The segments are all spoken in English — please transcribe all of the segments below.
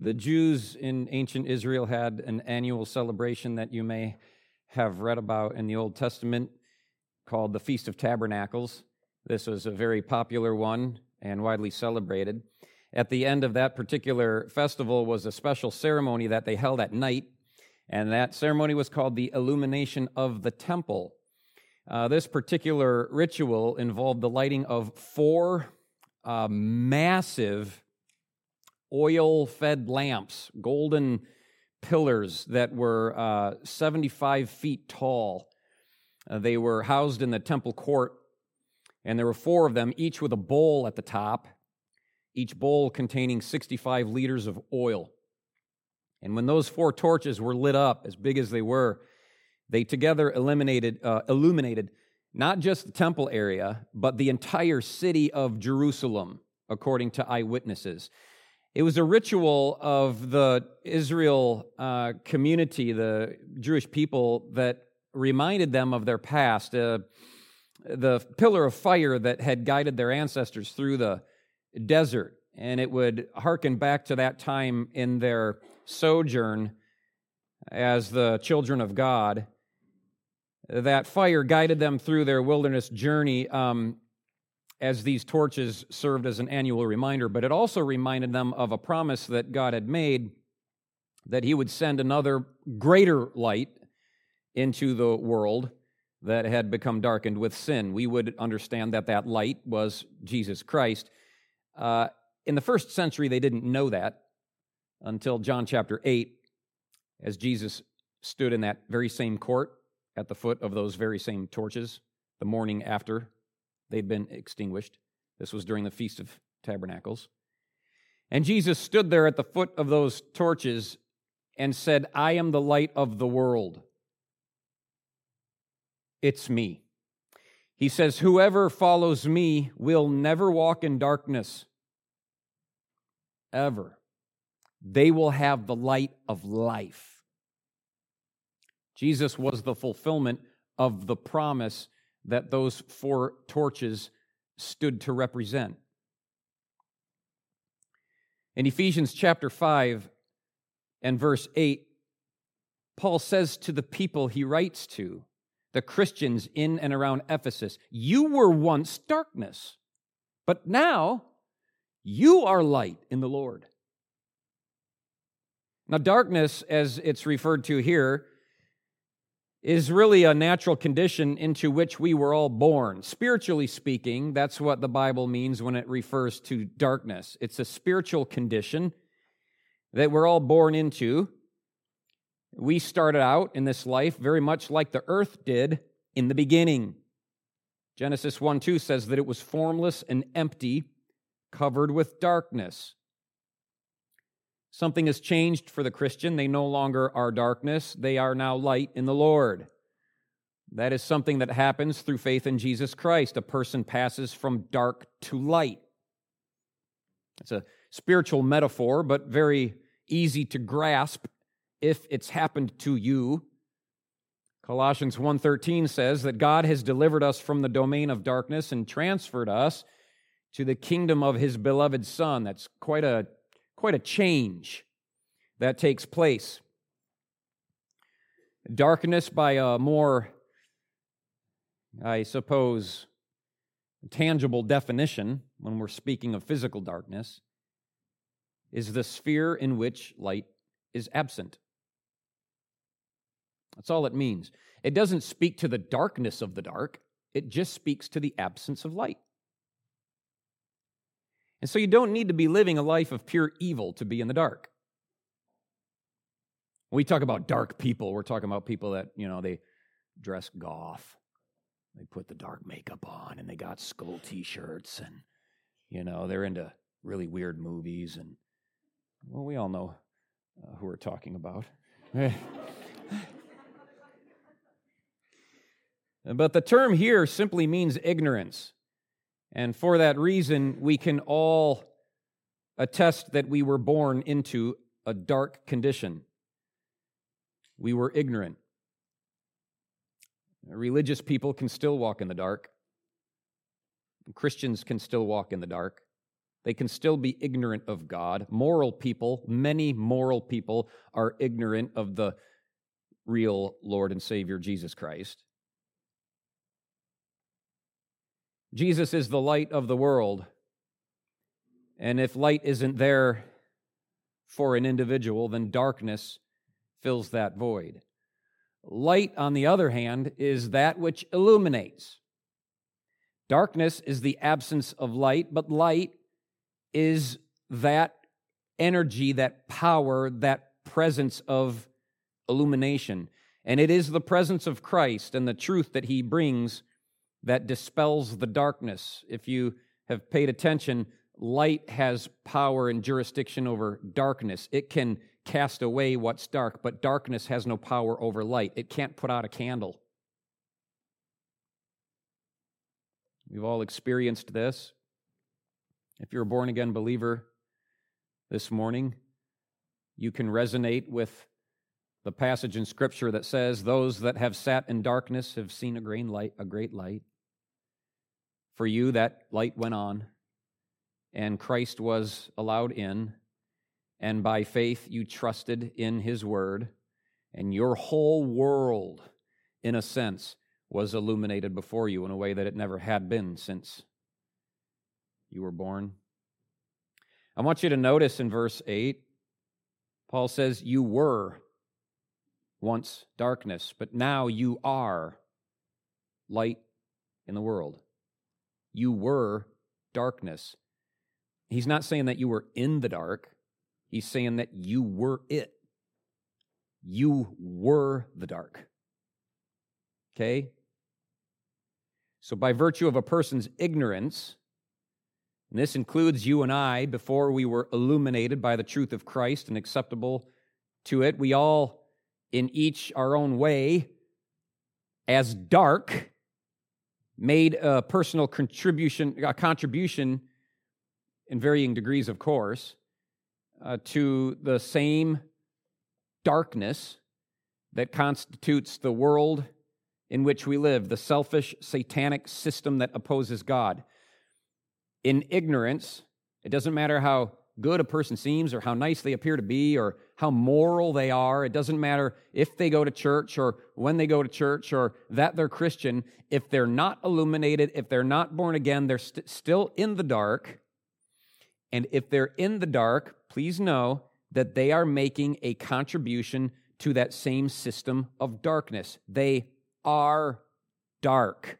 The Jews in ancient Israel had an annual celebration that you may have read about in the Old Testament called the Feast of Tabernacles. This was a very popular one and widely celebrated. At the end of that particular festival was a special ceremony that they held at night, and that ceremony was called the illumination of the temple. This particular ritual involved the lighting of four massive oil-fed lamps, golden pillars that were 75 feet tall. They were housed in the temple court, and there were four of them, each with a bowl at the top, each bowl containing 65 liters of oil. And when those four torches were lit up, as big as they were, they together illuminated not just the temple area, but the entire city of Jerusalem, according to eyewitnesses. It was a ritual of the Israel community, the Jewish people, that reminded them of their past. The pillar of fire that had guided their ancestors through the desert, and it would hearken back to that time in their sojourn as the children of God. That fire guided them through their wilderness journey as these torches served as an annual reminder, but it also reminded them of a promise that God had made that He would send another greater light into the world that had become darkened with sin. We would understand that that light was Jesus Christ. In the first century, they didn't know that until John chapter 8, as Jesus stood in that very same court at the foot of those very same torches the morning after they'd been extinguished. This was during the Feast of Tabernacles. And Jesus stood there at the foot of those torches and said, "I am the light of the world. It's me." He says, "Whoever follows me will never walk in darkness, ever. They will have the light of life." Jesus was the fulfillment of the promise that those four torches stood to represent. In Ephesians chapter 5 and verse 8, Paul says to the people he writes to, the Christians in and around Ephesus, "You were once darkness, but now you are light in the Lord." Now, darkness, as it's referred to here, is really a natural condition into which we were all born. Spiritually speaking, that's what the Bible means when it refers to darkness. It's a spiritual condition that we're all born into. We started out in this life very much like the earth did in the beginning. Genesis 1:2 says that it was formless and empty, covered with darkness. Something has changed for the Christian. They no longer are darkness. They are now light in the Lord. That is something that happens through faith in Jesus Christ. A person passes from dark to light. It's a spiritual metaphor, but very easy to grasp if it's happened to you. Colossians 1:13 says that God has delivered us from the domain of darkness and transferred us to the kingdom of His beloved Son. That's quite a change that takes place. Darkness, by a more, I suppose, tangible definition, when we're speaking of physical darkness, is the sphere in which light is absent. That's all it means. It doesn't speak to the darkness of the dark. It just speaks to the absence of light. And so you don't need to be living a life of pure evil to be in the dark. When we talk about dark people, we're talking about people that, they dress goth. They put the dark makeup on, and they got skull t-shirts, and, they're into really weird movies, and, well, we all know who we're talking about. But the term here simply means ignorance. And for that reason, we can all attest that we were born into a dark condition. We were ignorant. Religious people can still walk in the dark. Christians can still walk in the dark. They can still be ignorant of God. Moral people, many moral people, are ignorant of the real Lord and Savior, Jesus Christ. Jesus is the light of the world. And if light isn't there for an individual, then darkness fills that void. Light, on the other hand, is that which illuminates. Darkness is the absence of light, but light is that energy, that power, that presence of illumination. And it is the presence of Christ and the truth that He brings that dispels the darkness. If you have paid attention, light has power and jurisdiction over darkness. It can cast away what's dark, but darkness has no power over light. It can't put out a candle. We've all experienced this. If you're a born-again believer this morning, you can resonate with the passage in Scripture that says, "Those that have sat in darkness have seen a great light." For you, that light went on, and Christ was allowed in, and by faith you trusted in His Word, and your whole world, in a sense, was illuminated before you in a way that it never had been since you were born. I want you to notice in verse 8, Paul says, "You were once darkness, but now you are light in the world." You were darkness. He's not saying that you were in the dark. He's saying that you were it. You were the dark. Okay? So by virtue of a person's ignorance, and this includes you and I, before we were illuminated by the truth of Christ and acceptable to it, we all, in each our own way, as dark, made a personal contribution in varying degrees, of course, to the same darkness that constitutes the world in which we live, the selfish, satanic system that opposes God. In ignorance, it doesn't matter how good a person seems or how nice they appear to be or how moral they are. It doesn't matter if they go to church or when they go to church or that they're Christian. If they're not illuminated, if they're not born again, they're still in the dark. And if they're in the dark, please know that they are making a contribution to that same system of darkness. They are dark.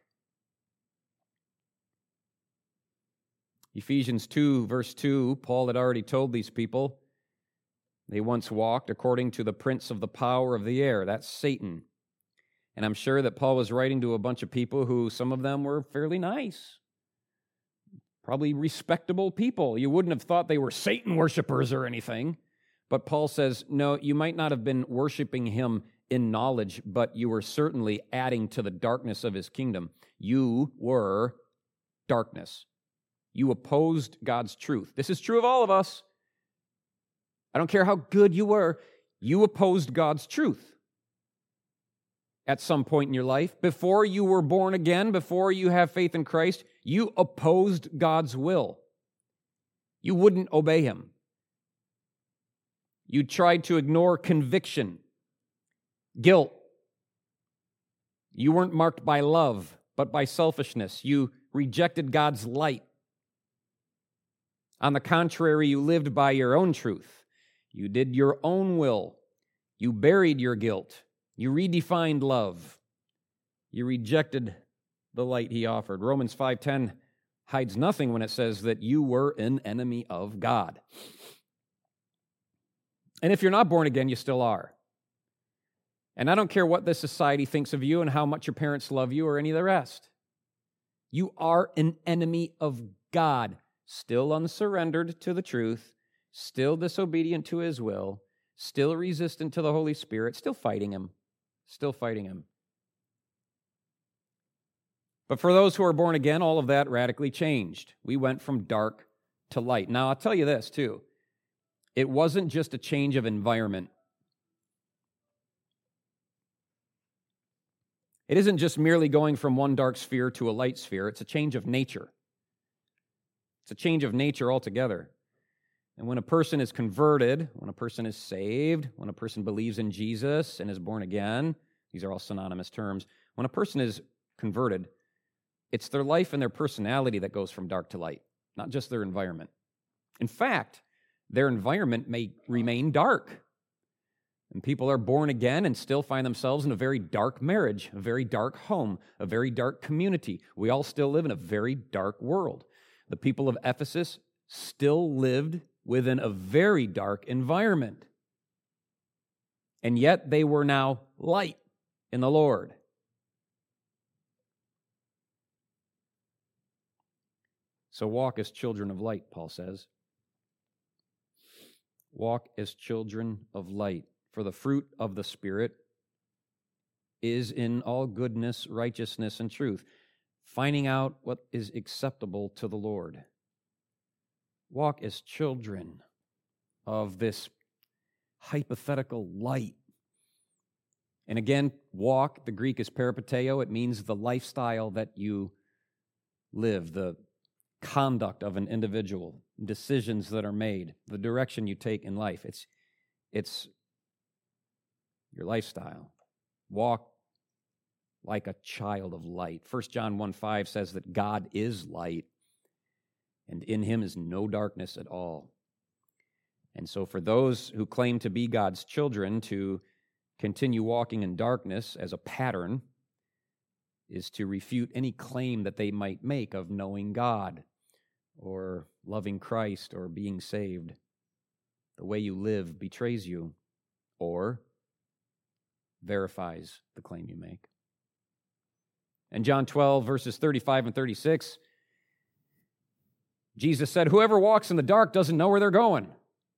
Ephesians 2, verse 2, Paul had already told these people they once walked according to the prince of the power of the air. That's Satan. And I'm sure that Paul was writing to a bunch of people who, some of them were fairly nice, probably respectable people. You wouldn't have thought they were Satan worshipers or anything. But Paul says, no, you might not have been worshiping him in knowledge, but you were certainly adding to the darkness of his kingdom. You were darkness. You opposed God's truth. This is true of all of us. I don't care how good you were. You opposed God's truth at some point in your life. Before you were born again, before you have faith in Christ, you opposed God's will. You wouldn't obey Him. You tried to ignore conviction, guilt. You weren't marked by love, but by selfishness. You rejected God's light. On the contrary, you lived by your own truth. You did your own will. You buried your guilt. You redefined love. You rejected the light He offered. Romans 5:10 hides nothing when it says that you were an enemy of God. And if you're not born again, you still are. And I don't care what this society thinks of you and how much your parents love you or any of the rest. You are an enemy of God. Still unsurrendered to the truth, still disobedient to His will, still resistant to the Holy Spirit, still fighting Him. But for those who are born again, all of that radically changed. We went from dark to light. Now, I'll tell you this, too. It wasn't just a change of environment. It isn't just merely going from one dark sphere to a light sphere. It's a change of nature. It's a change of nature altogether. And when a person is converted, when a person is saved, when a person believes in Jesus and is born again, these are all synonymous terms. When a person is converted, it's their life and their personality that goes from dark to light, not just their environment. In fact, their environment may remain dark. And people are born again and still find themselves in a very dark marriage, a very dark home, a very dark community. We all still live in a very dark world. The people of Ephesus still lived within a very dark environment. And yet they were now light in the Lord. So walk as children of light, Paul says. Walk as children of light. For the fruit of the Spirit is in all goodness, righteousness, and truth, finding out what is acceptable to the Lord. Walk as children of this hypothetical light. And again, walk, the Greek is peripateo. It means the lifestyle that you live, the conduct of an individual, decisions that are made, the direction you take in life. It's your lifestyle. Walk like a child of light. 1 John 1:5 says that God is light, and in him is no darkness at all. And so for those who claim to be God's children, to continue walking in darkness as a pattern is to refute any claim that they might make of knowing God or loving Christ or being saved. The way you live betrays you or verifies the claim you make. In John 12, verses 35 and 36, Jesus said, "Whoever walks in the dark doesn't know where they're going.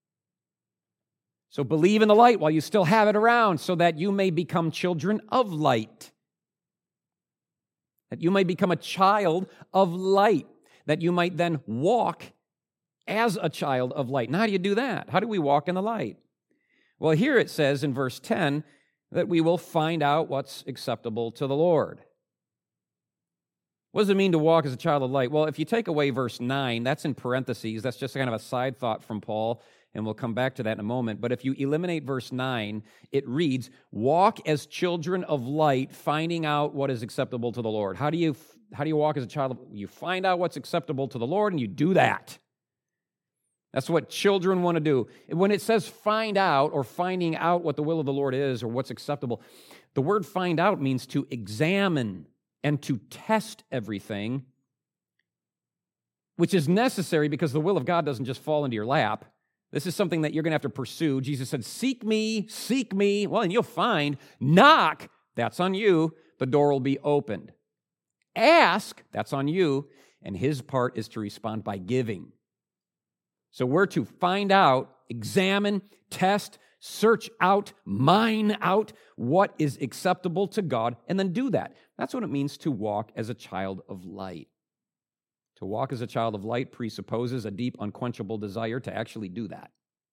So believe in the light while you still have it around so that you may become children of light. That you may become a child of light. That you might then walk as a child of light." And how do you do that? How do we walk in the light? Well, here it says in verse 10 that we will find out what's acceptable to the Lord. What does it mean to walk as a child of light? Well, if you take away verse 9, that's in parentheses. That's just kind of a side thought from Paul, and we'll come back to that in a moment. But if you eliminate verse 9, it reads, "Walk as children of light, finding out what is acceptable to the Lord." How do you walk as a child of? You find out what's acceptable to the Lord, and you do that. That's what children want to do. When it says find out or finding out what the will of the Lord is or what's acceptable, the word find out means to examine and to test everything, which is necessary because the will of God doesn't just fall into your lap. This is something that you're going to have to pursue. Jesus said, seek me, well, and you'll find. Knock, that's on you. The door will be opened. Ask, that's on you. And his part is to respond by giving. So we're to find out, examine, test, search out, mine out what is acceptable to God, and then do that. That's what it means to walk as a child of light. To walk as a child of light presupposes a deep, unquenchable desire to actually do that.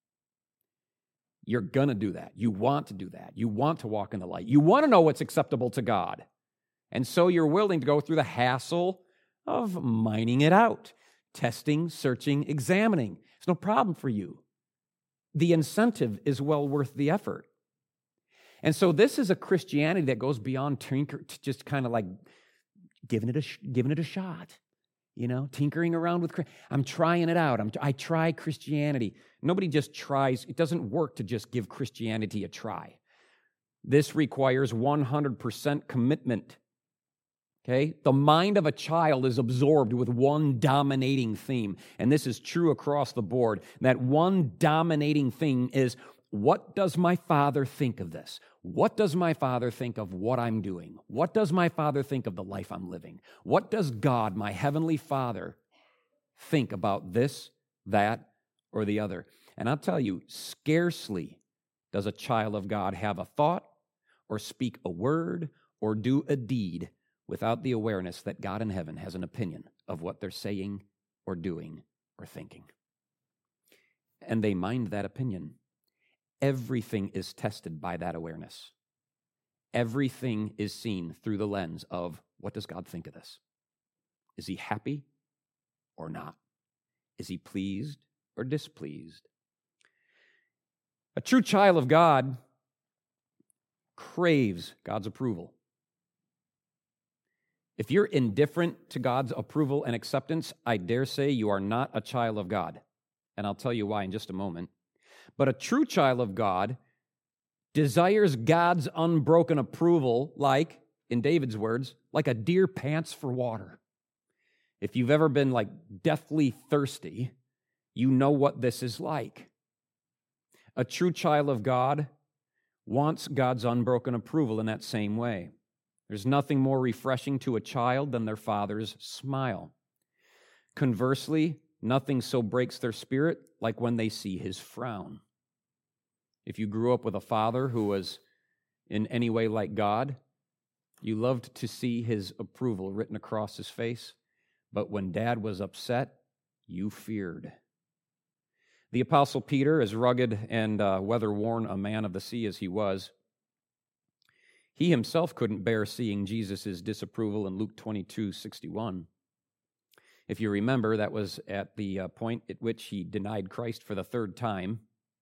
You're going to do that. You want to do that. You want to walk in the light. You want to know what's acceptable to God. And so you're willing to go through the hassle of mining it out, testing, searching, examining. It's no problem for you. The incentive is well worth the effort. And so this is a Christianity that goes beyond just kind of like giving it a shot. You know, tinkering around with, I'm trying it out. I try Christianity. Nobody just tries. It doesn't work to just give Christianity a try. This requires 100% commitment. Okay? The mind of a child is absorbed with one dominating theme. And this is true across the board. That one dominating thing is, what does my Father think of this? What does my Father think of what I'm doing? What does my Father think of the life I'm living? What does God, my Heavenly Father, think about this, that, or the other? And I'll tell you, scarcely does a child of God have a thought or speak a word or do a deed without the awareness that God in heaven has an opinion of what they're saying or doing or thinking. And they mind that opinion. Everything is tested by that awareness. Everything is seen through the lens of, what does God think of this? Is he happy or not? Is he pleased or displeased? A true child of God craves God's approval. If you're indifferent to God's approval and acceptance, I dare say you are not a child of God. And I'll tell you why in just a moment. But a true child of God desires God's unbroken approval like, in David's words, like a deer pants for water. If you've ever been like deathly thirsty, you know what this is like. A true child of God wants God's unbroken approval in that same way. There's nothing more refreshing to a child than their father's smile. Conversely, nothing so breaks their spirit like when they see his frown. If you grew up with a father who was in any way like God, you loved to see his approval written across his face. But when dad was upset, you feared. The Apostle Peter, as rugged and weather-worn a man of the sea as he was, he himself couldn't bear seeing Jesus' disapproval in Luke 22:61. If you remember, that was at the point at which he denied Christ for the third time.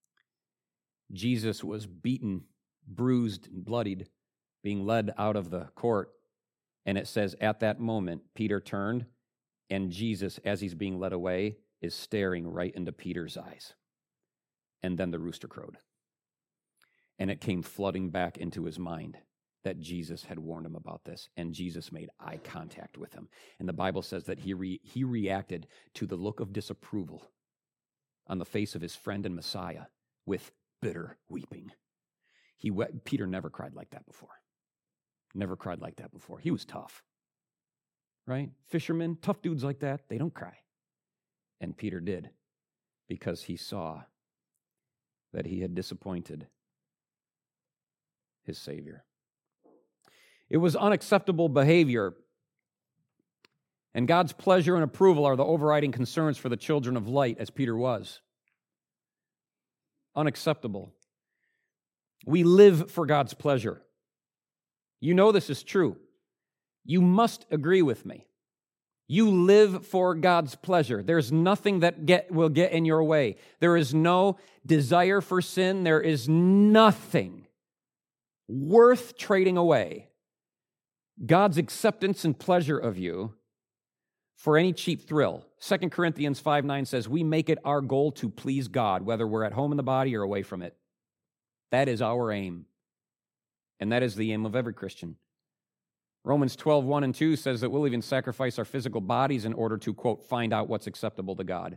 Jesus was beaten, bruised, and bloodied, being led out of the court. And it says, at that moment, Peter turned, and Jesus, as he's being led away, is staring right into Peter's eyes. And then the rooster crowed. And it came flooding back into his mind that Jesus had warned him about this, and Jesus made eye contact with him. And the Bible says that he reacted to the look of disapproval on the face of his friend and Messiah with bitter weeping. Peter never cried like that before. Never cried like that before. He was tough, right? Fishermen, tough dudes like that, they don't cry. And Peter did, because he saw that he had disappointed his Savior. It was unacceptable behavior, and God's pleasure and approval are the overriding concerns for the children of light, as Peter was. Unacceptable. We live for God's pleasure. You know this is true. You must agree with me. You live for God's pleasure. There's nothing that will get in your way. There is no desire for sin. There is nothing worth trading away God's acceptance and pleasure of you for any cheap thrill. 2 Corinthians 5:9 says, we make it our goal to please God, whether we're at home in the body or away from it. That is our aim. And that is the aim of every Christian. Romans 12:1 and 2 says that we'll even sacrifice our physical bodies in order to, quote, find out what's acceptable to God.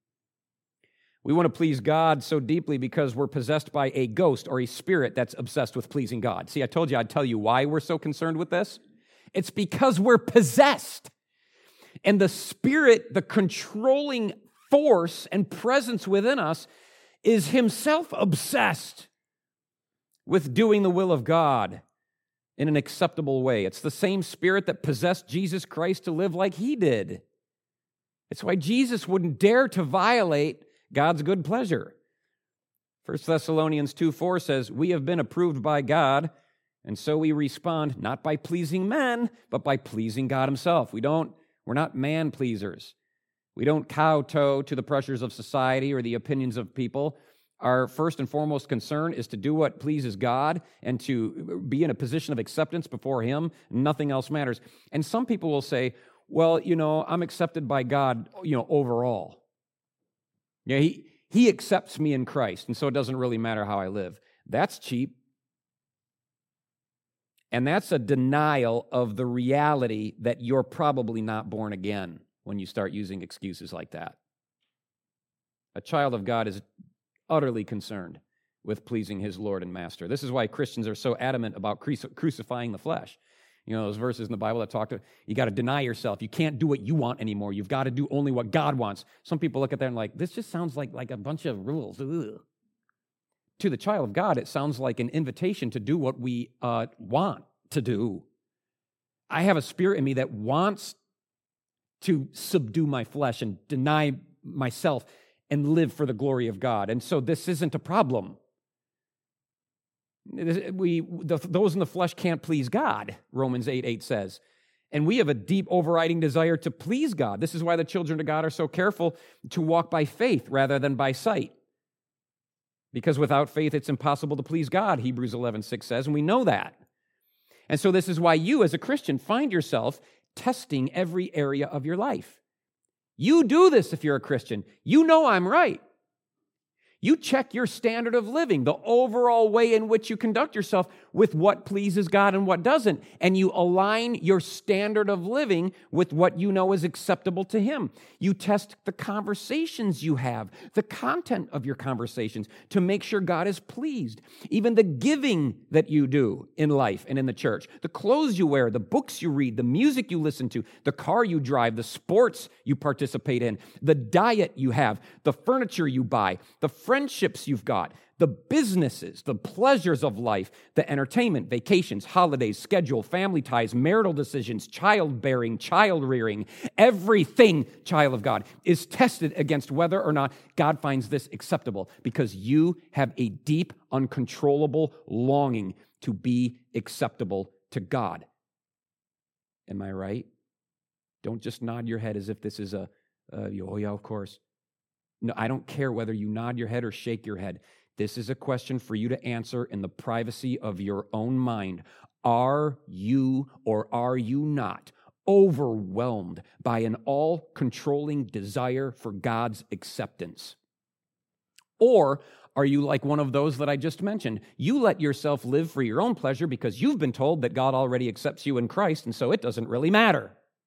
We want to please God so deeply because we're possessed by a ghost or a spirit that's obsessed with pleasing God. See, I told you I'd tell you why we're so concerned with this. It's because we're possessed. And the spirit, the controlling force and presence within us, is himself obsessed with doing the will of God in an acceptable way. It's the same spirit that possessed Jesus Christ to live like he did. It's why Jesus wouldn't dare to violate God's good pleasure. 1 Thessalonians 2:4 says, we have been approved by God, and so we respond not by pleasing men, but by pleasing God himself. We're not man pleasers. We don't kowtow to the pressures of society or the opinions of people. Our first and foremost concern is to do what pleases God and to be in a position of acceptance before him. Nothing else matters. And some people will say, well, I'm accepted by God, overall. Yeah, he accepts me in Christ, and so it doesn't really matter how I live. That's cheap. And that's a denial of the reality that you're probably not born again when you start using excuses like that. A child of God is utterly concerned with pleasing his Lord and Master. This is why Christians are so adamant about crucifying the flesh. Those verses in the Bible that talk to, you got to deny yourself. You can't do what you want anymore. You've got to do only what God wants. Some people look at that and like, this just sounds like a bunch of rules. Ugh. To the child of God, it sounds like an invitation to do what we want to do. I have a spirit in me that wants to subdue my flesh and deny myself and live for the glory of God. And so this isn't a problem. Those in the flesh can't please God, Romans 8:8 says. And we have a deep overriding desire to please God. This is why the children of God are so careful to walk by faith rather than by sight. Because without faith, it's impossible to please God, Hebrews 11:6 says, and we know that. And so this is why you, as a Christian, find yourself testing every area of your life. You do this if you're a Christian. You know I'm right. You check your standard of living, the overall way in which you conduct yourself with what pleases God and what doesn't. And you align your standard of living with what you know is acceptable to Him. You test the conversations you have, the content of your conversations to make sure God is pleased. Even the giving that you do in life and in the church, the clothes you wear, the books you read, the music you listen to, the car you drive, the sports you participate in, the diet you have, the furniture you buy, the friendships you've got, the businesses, the pleasures of life, the entertainment, vacations, holidays, schedule, family ties, marital decisions, childbearing, child rearing, everything, child of God, is tested against whether or not God finds this acceptable, because you have a deep, uncontrollable longing to be acceptable to God. Am I right? Don't just nod your head as if this is oh yeah, of course. No, I don't care whether you nod your head or shake your head. This is a question for you to answer in the privacy of your own mind. Are you or are you not overwhelmed by an all-controlling desire for God's acceptance? Or are you like one of those that I just mentioned? You let yourself live for your own pleasure because you've been told that God already accepts you in Christ, and so it doesn't really matter.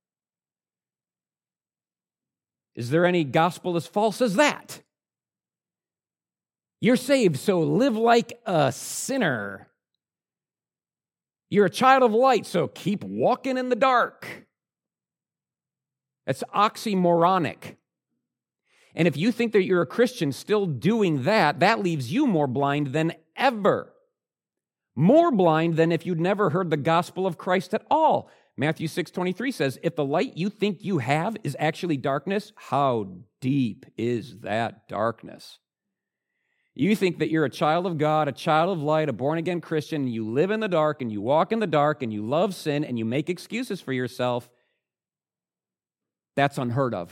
Is there any gospel as false as that? You're saved, so live like a sinner. You're a child of light, so keep walking in the dark. That's oxymoronic. And if you think that you're a Christian still doing that, that leaves you more blind than ever. More blind than if you'd never heard the gospel of Christ at all. Matthew 6:23 says, if the light you think you have is actually darkness, how deep is that darkness? You think that you're a child of God, a child of light, a born-again Christian, and you live in the dark, and you walk in the dark, and you love sin, and you make excuses for yourself. That's unheard of.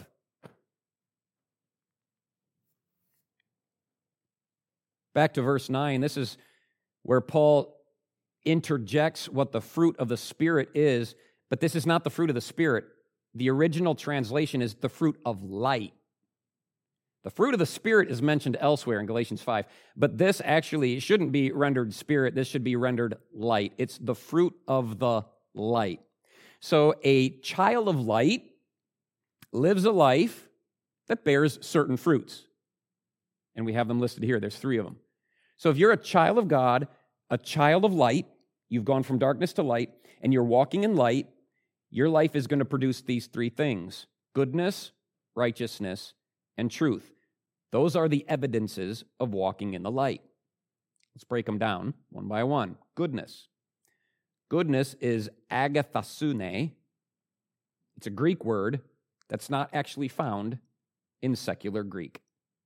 Back to verse 9, this is where Paul interjects what the fruit of the Spirit is, but this is not the fruit of the Spirit. The original translation is the fruit of light. The fruit of the Spirit is mentioned elsewhere in Galatians 5, but this actually shouldn't be rendered spirit. This should be rendered light. It's the fruit of the light. So a child of light lives a life that bears certain fruits. And we have them listed here. There's 3 of them. So if you're a child of God, a child of light, you've gone from darkness to light, and you're walking in light, your life is going to produce these 3 things: goodness, righteousness, and truth. Those are the evidences of walking in the light. Let's break them down one by one. Goodness. Goodness is agathosune. It's a Greek word that's not actually found in secular Greek.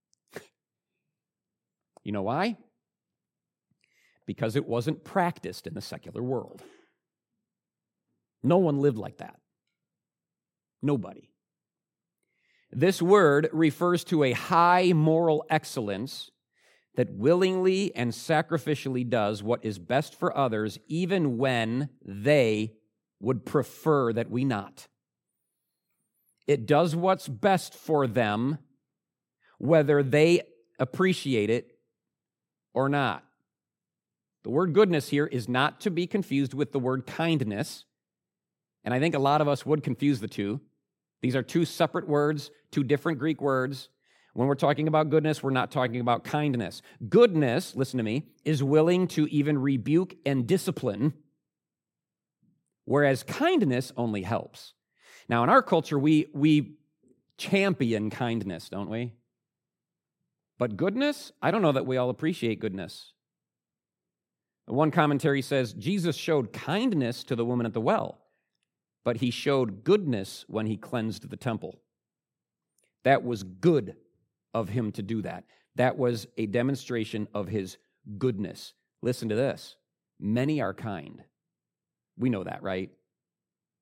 You know why? Because it wasn't practiced in the secular world. No one lived like that. Nobody. This word refers to a high moral excellence that willingly and sacrificially does what is best for others, even when they would prefer that we not. It does what's best for them, whether they appreciate it or not. The word goodness here is not to be confused with the word kindness, and I think a lot of us would confuse the two. These are 2 separate words, 2 different Greek words. When we're talking about goodness, we're not talking about kindness. Goodness, listen to me, is willing to even rebuke and discipline, whereas kindness only helps. Now, in our culture, we champion kindness, don't we? But goodness, I don't know that we all appreciate goodness. One commentary says, Jesus showed kindness to the woman at the well, but he showed goodness when he cleansed the temple. That was good of him to do that. That was a demonstration of his goodness. Listen to this. Many are kind. We know that, right?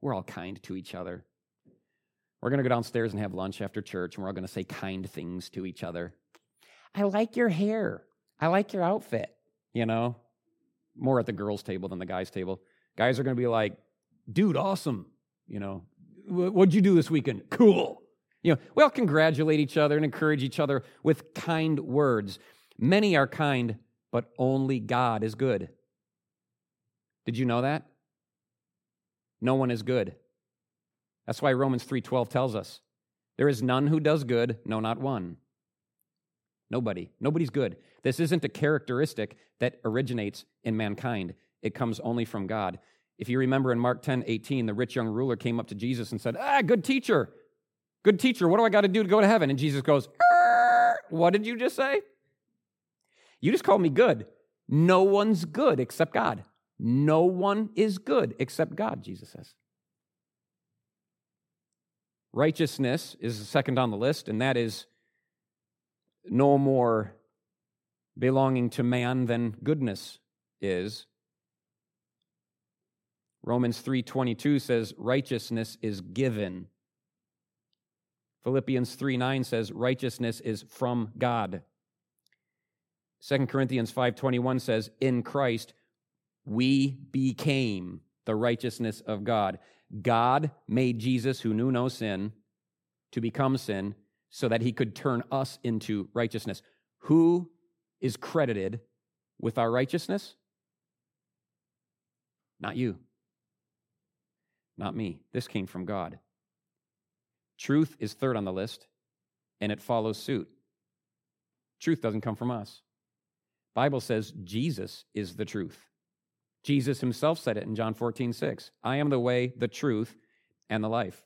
We're all kind to each other. We're going to go downstairs and have lunch after church, and we're all going to say kind things to each other. I like your hair. I like your outfit, More at the girls' table than the guys' table. Guys are going to be like, dude, awesome. What'd you do this weekend? Cool. We all congratulate each other and encourage each other with kind words. Many are kind, but only God is good. Did you know that? No one is good. That's why Romans 3:12 tells us, there is none who does good, no, not one. Nobody. Nobody's good. This isn't a characteristic that originates in mankind. It comes only from God. If you remember in Mark 10:18, the rich young ruler came up to Jesus and said, good teacher, what do I got to do to go to heaven? And Jesus goes, what did you just say? You just called me good. No one's good except God. No one is good except God, Jesus says. Righteousness is the second on the list, and that is no more belonging to man than goodness is. Romans 3:22 says righteousness is given. Philippians 3:9 says righteousness is from God. 2 Corinthians 5:21 says, in Christ we became the righteousness of God. God made Jesus, who knew no sin, to become sin so that he could turn us into righteousness. Who is credited with our righteousness? Not you. Not me. This came from God. Truth is third on the list, and it follows suit. Truth doesn't come from us. Bible says Jesus is the truth. Jesus himself said it in John 14:6. I am the way, the truth, and the life.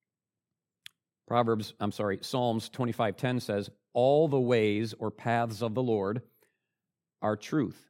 Psalms 25:10 says, all the ways or paths of the Lord are truth.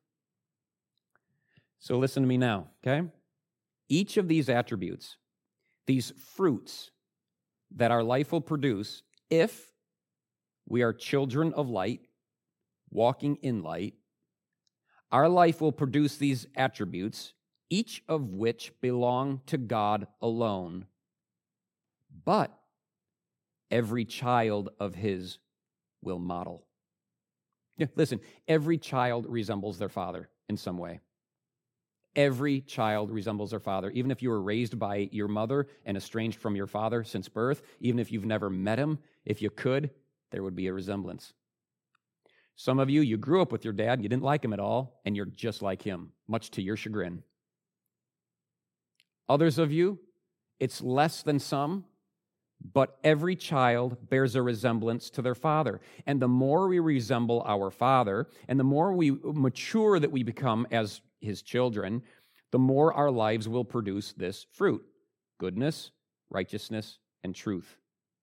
So listen to me now, okay? Each of these attributes, these fruits that our life will produce if we are children of light, walking in light, our life will produce these attributes, each of which belong to God alone. But every child of his will model. Listen, every child resembles their father in some way. Every child resembles their father. Even if you were raised by your mother and estranged from your father since birth, even if you've never met him, if you could, there would be a resemblance. Some of you grew up with your dad, you didn't like him at all, and you're just like him, much to your chagrin. Others of you, it's less than some, but every child bears a resemblance to their father. And the more we resemble our father, and the more we mature that we become as his children, the more our lives will produce this fruit: goodness, righteousness, and truth.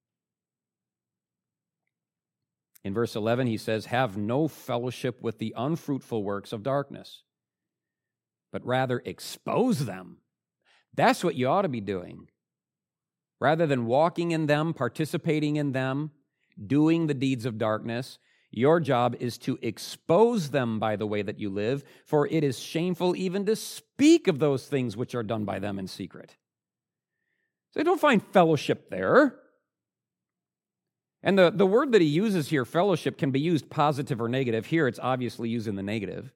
In verse 11, he says, have no fellowship with the unfruitful works of darkness, but rather expose them. That's what you ought to be doing. Rather than walking in them, participating in them, doing the deeds of darkness, your job is to expose them by the way that you live, for it is shameful even to speak of those things which are done by them in secret. So don't find fellowship there. And the word that he uses here, fellowship, can be used positive or negative. Here it's obviously used in the negative.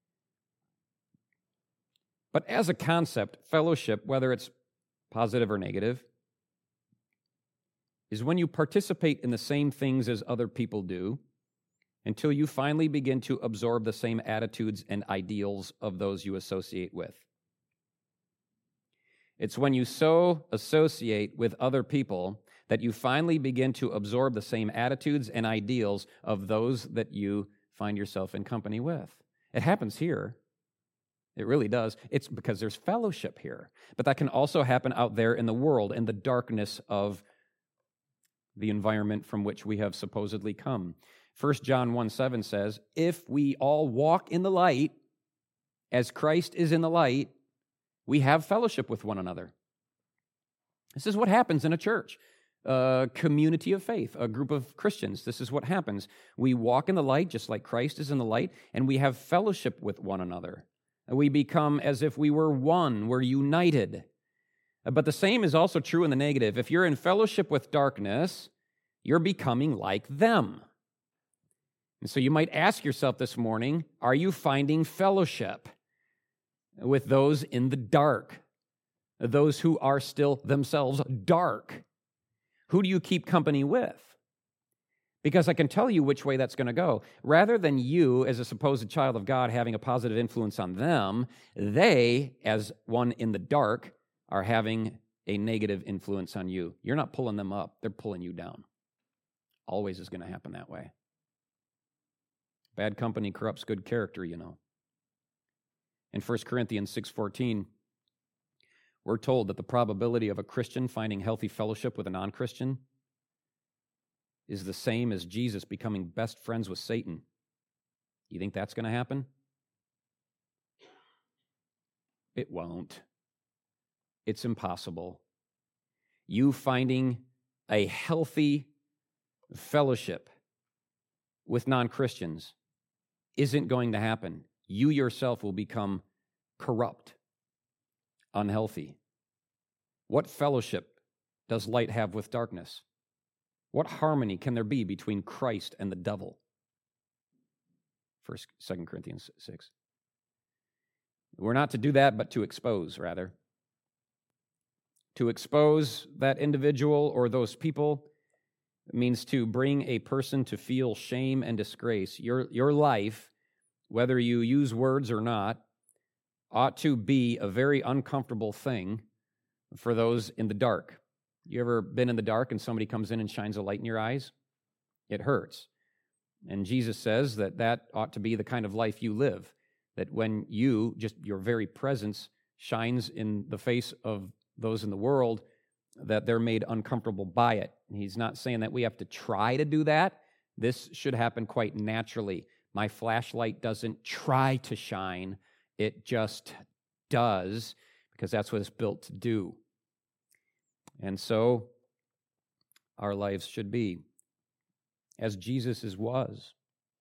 But as a concept, fellowship, whether it's positive or negative, is when you participate in the same things as other people do until you finally begin to absorb the same attitudes and ideals of those you associate with. It's when you so associate with other people that you finally begin to absorb the same attitudes and ideals of those that you find yourself in company with. It happens here. It really does. It's because there's fellowship here. But that can also happen out there in the world, in the darkness of the environment from which we have supposedly come. 1 John 1:7 says, if we all walk in the light, as Christ is in the light, we have fellowship with one another. This is what happens in a church, a community of faith, a group of Christians. This is what happens. We walk in the light just like Christ is in the light, and we have fellowship with one another. We become as if we were one. We're united. But the same is also true in the negative. If you're in fellowship with darkness, you're becoming like them. And so you might ask yourself this morning, are you finding fellowship with those in the dark, those who are still themselves dark? Who do you keep company with? Because I can tell you which way that's going to go. Rather than you, as a supposed child of God, having a positive influence on them, they, as one in the dark, are having a negative influence on you. You're not pulling them up, they're pulling you down. Always is going to happen that way. Bad company corrupts good character, you know. In 1 Corinthians 6:14, we're told that the probability of a Christian finding healthy fellowship with a non-Christian is the same as Jesus becoming best friends with Satan. You think that's going to happen? It won't. It's impossible. You finding a healthy fellowship with non-Christians isn't going to happen. You yourself will become corrupt, unhealthy. What fellowship does light have with darkness? What harmony can there be between Christ and the devil? 2 Corinthians 6. We're not to do that, but to expose, rather. To expose that individual or those people means to bring a person to feel shame and disgrace. Your life, whether you use words or not, ought to be a very uncomfortable thing for those in the dark. You ever been in the dark and somebody comes in and shines a light in your eyes? It hurts. And Jesus says that ought to be the kind of life you live, that when your very presence shines in the face of those in the world, that they're made uncomfortable by it. He's not saying that we have to try to do that. This should happen quite naturally. My flashlight doesn't try to shine. It just does, because that's what it's built to do. And so our lives should be as Jesus's was.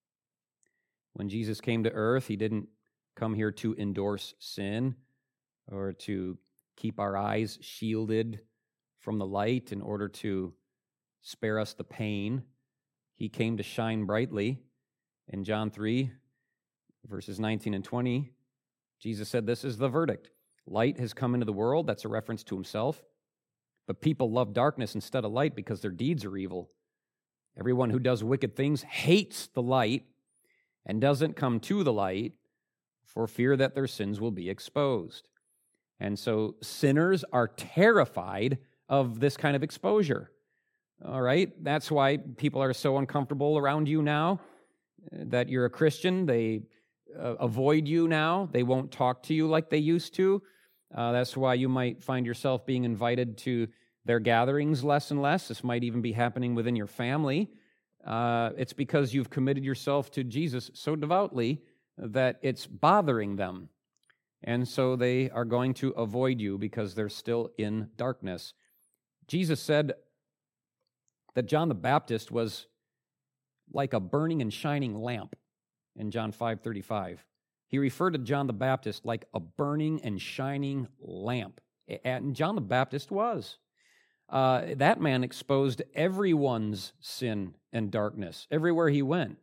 When Jesus came to earth, he didn't come here to endorse sin or to keep our eyes shielded from the light in order to spare us the pain. He came to shine brightly. In John 3, verses 19 and 20, Jesus said, "This is the verdict. Light has come into the world." That's a reference to himself. "But people love darkness instead of light because their deeds are evil. Everyone who does wicked things hates the light and doesn't come to the light for fear that their sins will be exposed." And so sinners are terrified of this kind of exposure. All right? That's why people are so uncomfortable around you now, that you're a Christian. They avoid you now. They won't talk to you like they used to. That's why you might find yourself being invited to their gatherings less and less. This might even be happening within your family. It's because you've committed yourself to Jesus so devoutly that it's bothering them. And so they are going to avoid you because they're still in darkness. Jesus said that John the Baptist was like a burning and shining lamp in John 5:35. He referred to John the Baptist like a burning and shining lamp. And John the Baptist was. That man exposed everyone's sin and darkness everywhere he went.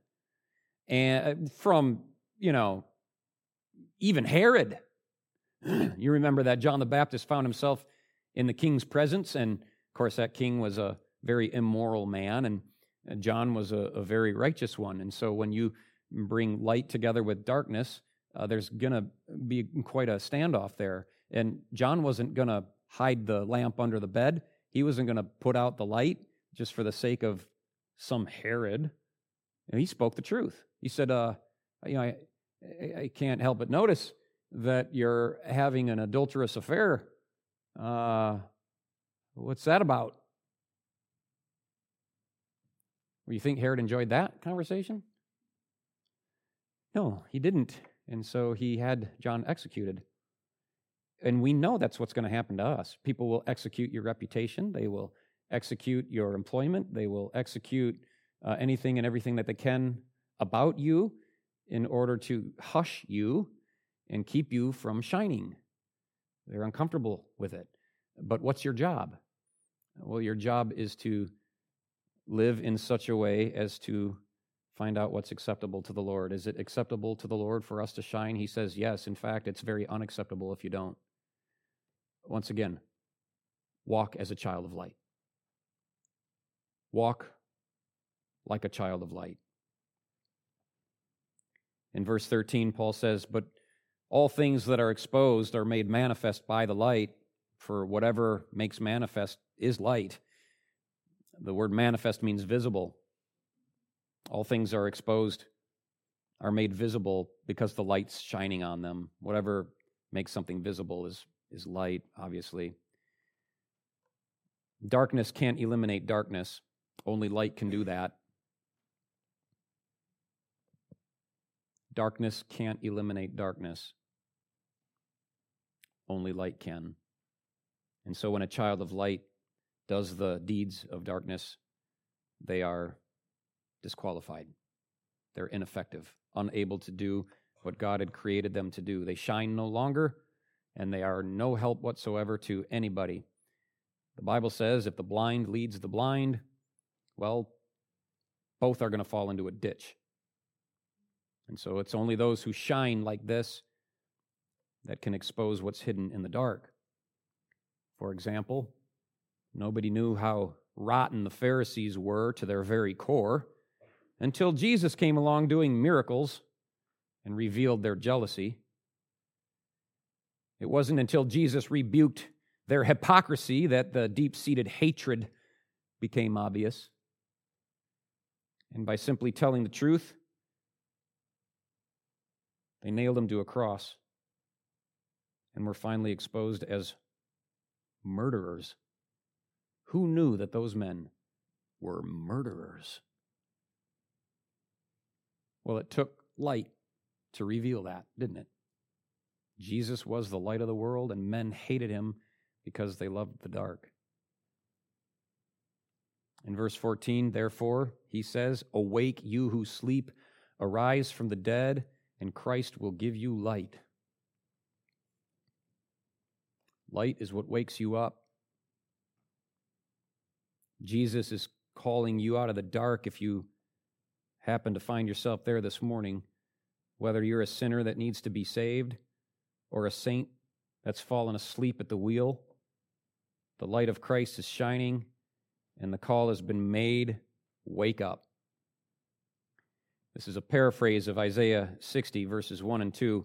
And from, even Herod. You remember that John the Baptist found himself in the king's presence, and of course that king was a very immoral man, and John was a very righteous one. And so when you bring light together with darkness, there's going to be quite a standoff there. And John wasn't going to hide the lamp under the bed. He wasn't going to put out the light just for the sake of some Herod. And he spoke the truth. He said, I can't help but notice that you're having an adulterous affair. What's that about? Well, you think Herod enjoyed that conversation? No, he didn't. And so he had John executed. And we know that's what's going to happen to us. People will execute your reputation. They will execute your employment. They will execute anything and everything that they can about you in order to hush you and keep you from shining. They're uncomfortable with it. But what's your job? Well, your job is to live in such a way as to find out what's acceptable to the Lord. Is it acceptable to the Lord for us to shine? He says yes. In fact, it's very unacceptable if you don't. Once again, walk as a child of light. Walk like a child of light. In verse 13, Paul says, "But all things that are exposed are made manifest by the light, for whatever makes manifest is light." The word manifest means visible. All things are exposed, are made visible because the light's shining on them. Whatever makes something visible is light, obviously. Darkness can't eliminate darkness. Only light can do that. Darkness can't eliminate darkness. Only light can. And so when a child of light does the deeds of darkness, they are disqualified. They're ineffective, unable to do what God had created them to do. They shine no longer, and they are no help whatsoever to anybody. The Bible says if the blind leads the blind, well, both are going to fall into a ditch. And so it's only those who shine like this that can expose what's hidden in the dark. For example, nobody knew how rotten the Pharisees were to their very core until Jesus came along doing miracles and revealed their jealousy. It wasn't until Jesus rebuked their hypocrisy that the deep-seated hatred became obvious. And by simply telling the truth, they nailed him to a cross and were finally exposed as murderers. Who knew that those men were murderers? Well, it took light to reveal that, didn't it? Jesus was the light of the world, and men hated him because they loved the dark. In verse 14, therefore, he says, "Awake, you who sleep, arise from the dead, and Christ will give you light." Light is what wakes you up. Jesus is calling you out of the dark if you happen to find yourself there this morning, whether you're a sinner that needs to be saved or a saint that's fallen asleep at the wheel. The light of Christ is shining, and the call has been made, wake up. This is a paraphrase of Isaiah 60, verses 1 and 2.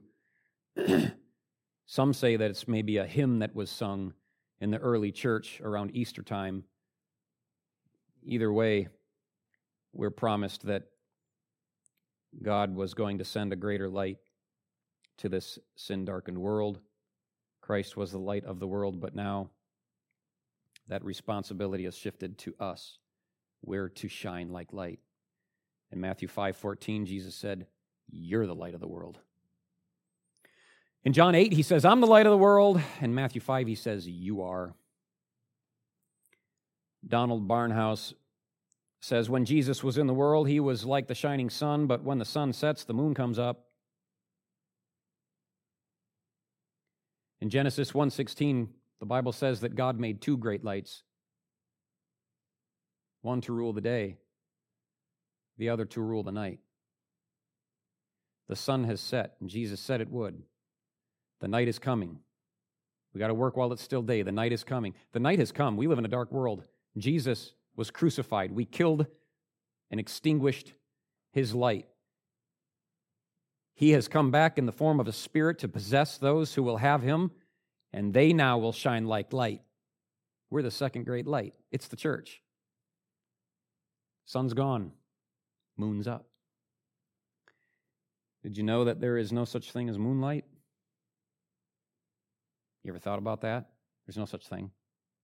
Some say that it's maybe a hymn that was sung in the early church around Easter time. Either way, we're promised that God was going to send a greater light to this sin-darkened world. Christ was the light of the world, but now that responsibility has shifted to us. We're to shine like light. In Matthew 5:14, Jesus said, "You're the light of the world." In John 8, he says, "I'm the light of the world." In Matthew 5, he says, "You are." Donald Barnhouse says, when Jesus was in the world, he was like the shining sun, but when the sun sets, the moon comes up. In Genesis 1:16, the Bible says that God made two great lights, one to rule the day, the other to rule the night. The sun has set, and Jesus said it would. The night is coming. We got to work while it's still day. The night is coming. The night has come. We live in a dark world. Jesus was crucified. We killed and extinguished his light. He has come back in the form of a spirit to possess those who will have him, and they now will shine like light. We're the second great light. It's the church. Sun's gone. Moon's up. Did you know that there is no such thing as moonlight? You ever thought about that? There's no such thing.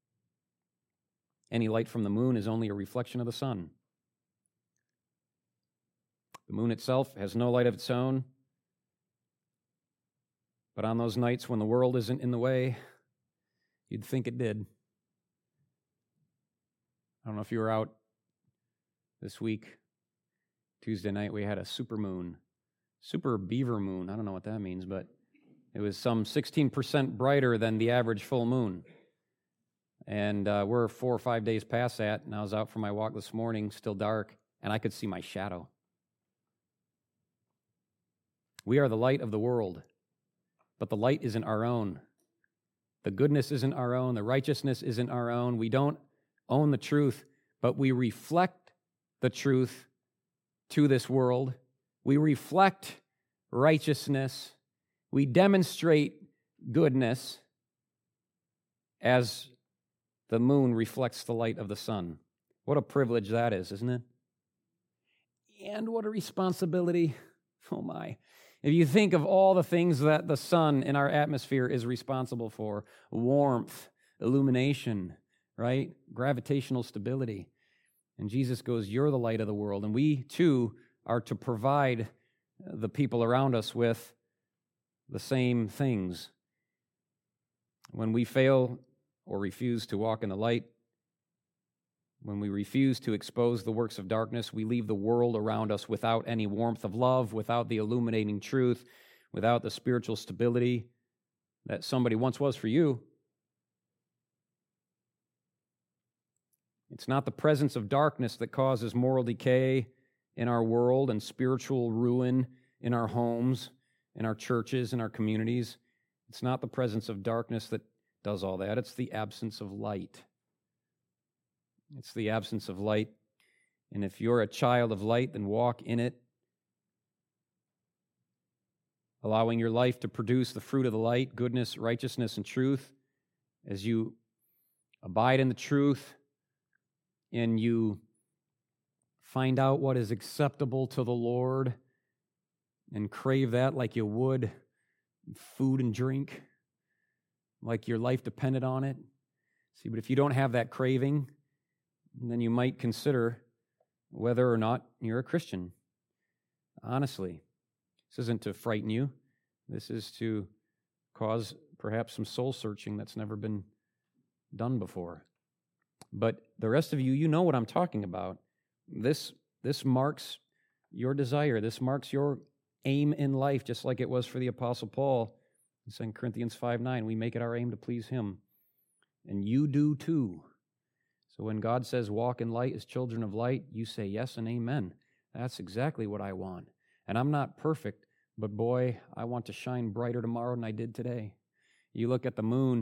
Any light from the moon is only a reflection of the sun. The moon itself has no light of its own. But on those nights when the world isn't in the way, you'd think it did. I don't know if you were out this week. Tuesday night we had a super moon. Super beaver moon. I don't know what that means, but it was some 16% brighter than the average full moon. And we're 4 or 5 days past that, and I was out for my walk this morning, still dark, and I could see my shadow. We are the light of the world, but the light isn't our own. The goodness isn't our own. The righteousness isn't our own. We don't own the truth, but we reflect the truth to this world. We reflect righteousness. We demonstrate goodness as the moon reflects the light of the sun. What a privilege that is, isn't it? And what a responsibility. Oh my. If you think of all the things that the sun in our atmosphere is responsible for, warmth, illumination, right? Gravitational stability. And Jesus goes, you're the light of the world. And we too are to provide the people around us with the same things. When we fail or refuse to walk in the light, when we refuse to expose the works of darkness, we leave the world around us without any warmth of love, without the illuminating truth, without the spiritual stability that somebody once was for you. It's not the presence of darkness that causes moral decay in our world and spiritual ruin in our homes, in our churches, in our communities. It's not the presence of darkness that does all that. It's the absence of light. It's the absence of light. And if you're a child of light, then walk in it, allowing your life to produce the fruit of the light, goodness, righteousness, and truth. As you abide in the truth and you find out what is acceptable to the Lord and crave that like you would food and drink, like your life depended on it. See, but if you don't have that craving, then you might consider whether or not you're a Christian. Honestly, this isn't to frighten you. This is to cause perhaps some soul searching that's never been done before. But the rest of you, you know what I'm talking about. This marks your desire. This marks your aim in life, just like it was for the Apostle Paul. In 2 Corinthians 5:9, we make it our aim to please him. And you do too. So when God says walk in light as children of light, you say yes and amen. That's exactly what I want. And I'm not perfect, but boy, I want to shine brighter tomorrow than I did today. You look at the moon,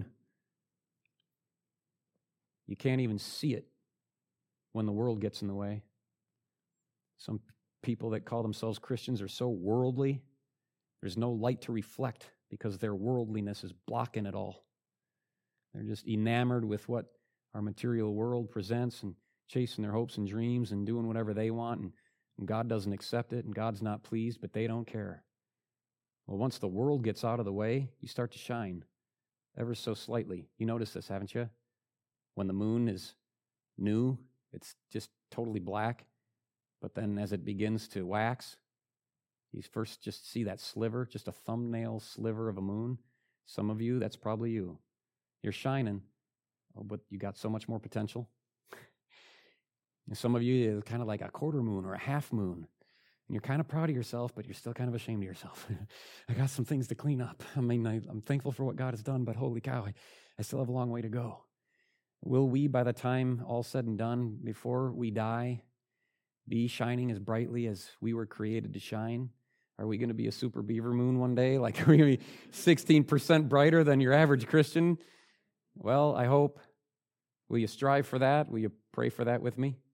you can't even see it when the world gets in the way. Some people that call themselves Christians are so worldly, there's no light to reflect because their worldliness is blocking it all. They're just enamored with what our material world presents and chasing their hopes and dreams and doing whatever they want, and God doesn't accept it, and God's not pleased, but they don't care. Well, once the world gets out of the way, you start to shine ever so slightly. You notice this, haven't you? When the moon is new, it's just totally black, but then as it begins to wax, you first just see that sliver, just a thumbnail sliver of a moon. Some of you, that's probably you. You're shining, but you got so much more potential. And some of you, it's kind of like a quarter moon or a half moon. And you're kind of proud of yourself, but you're still kind of ashamed of yourself. I got some things to clean up. I mean, I'm thankful for what God has done, but holy cow, I still have a long way to go. Will we, by the time all said and done, before we die, be shining as brightly as we were created to shine? Are we going to be a super beaver moon one day? Like, are we going to be 16% brighter than your average Christian? Well, I hope. Will you strive for that? Will you pray for that with me?